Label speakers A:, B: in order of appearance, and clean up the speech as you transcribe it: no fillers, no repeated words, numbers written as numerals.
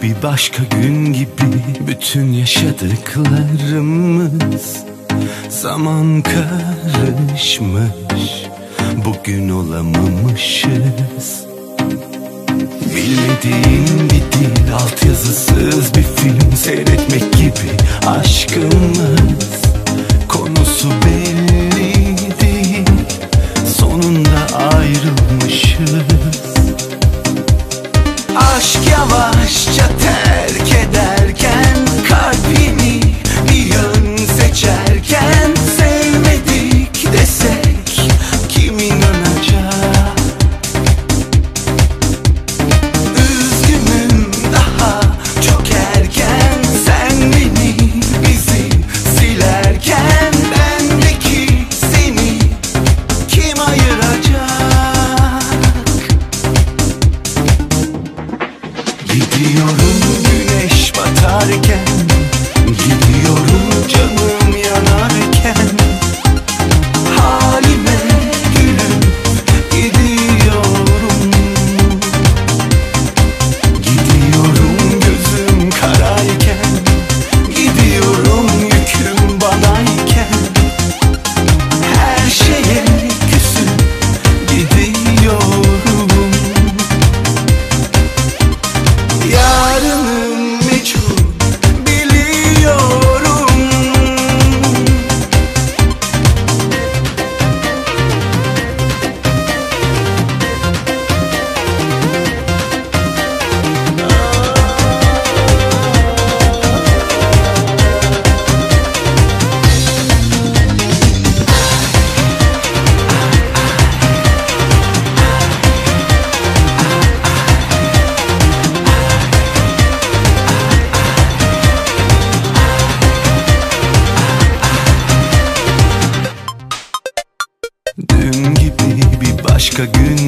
A: Bir başka gün gibi bütün yaşadıklarımız, zaman karışmış, bugün olamamışız. Bilmediğin bir dil, altyazısız bir film seyretmek gibi aşkımız. Konusu belli değil, sonunda ayrılmışız. Aşk yavaşça terk ederken, kalbini bir yön seçerken, sevmedik desek kim inanacak? Üzgünüm daha çok erken, sen beni bizi silerken, bendeki seni kim ayıracak? Gidiyorum güneş batarken, gidiyorum canım yanarken, halime gülüp gidiyorum. Gidiyorum gözüm karayken, gidiyorum yüküm banayken, her şeye küsüp gidiyorum. Yarınım meçhul biliyorum. Dün gibi bir başka gün